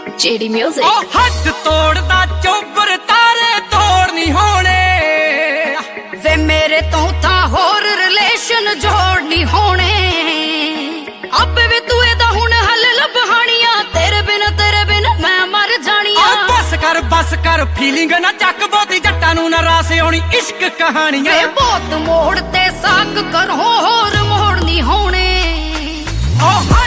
JD music. ओ हद तोड़दा चोबर तारे तोड़ नहीं होने वे मेरे तो था होर रिलेशन जोड़ नहीं होने अब वे तू एदा हुण हल लभाणिया तेरे बिन मैं मर जानिया। बस कर फीलिंग ना चक बोती जट्टां नूं ना रास आउणी इश्क कहानियां वे बहुत मोड़ ते साक करो होर मोड़ नहीं होने। ओ